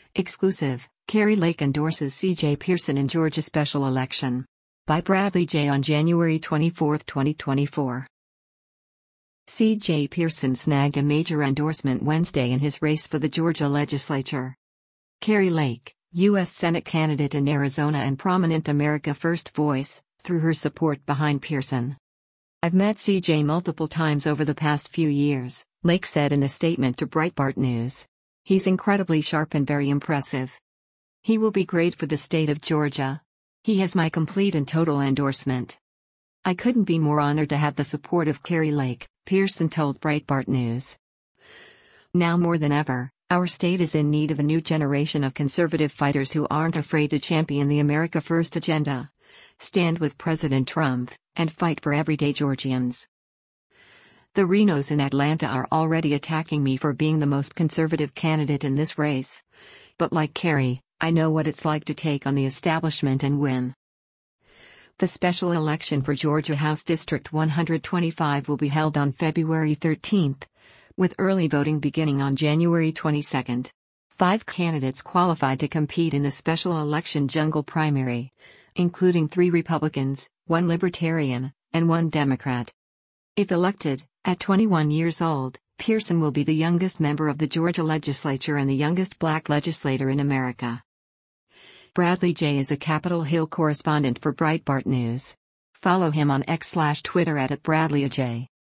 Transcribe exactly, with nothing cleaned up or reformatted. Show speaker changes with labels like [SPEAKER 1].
[SPEAKER 1] Exclusive, Kari Lake endorses C J Pearson in Georgia special election. By Bradley J. on January twenty-fourth, twenty twenty-four. C J Pearson snagged a major endorsement Wednesday in his race for the Georgia legislature. Kari Lake, U S Senate candidate in Arizona and prominent America First voice, threw her support behind Pearson. "I've met C J multiple times over the past few years," Lake said in a statement to Breitbart News. "He's incredibly sharp and very impressive. He will be great for the state of Georgia. He has my complete and total endorsement. I couldn't be more honored to have the support of Kari Lake," Pearson told Breitbart News. "Now more than ever, our state is in need of a new generation of conservative fighters who aren't afraid to champion the America First agenda, stand with President Trump, and fight for everyday Georgians. The Renos in Atlanta are already attacking me for being the most conservative candidate in this race. But like Kari, I know what it's like to take on the establishment and win." The special election for Georgia House District one twenty-five will be held on February thirteenth, with early voting beginning on January twenty-second. Five candidates qualified to compete in the special election jungle primary, including three Republicans, one Libertarian, and one Democrat. If elected, at twenty-one years old, Pearson will be the youngest member of the Georgia legislature and the youngest black legislator in America. Bradley J. is a Capitol Hill correspondent for Breitbart News. Follow him on X slash Twitter at, at Bradley J.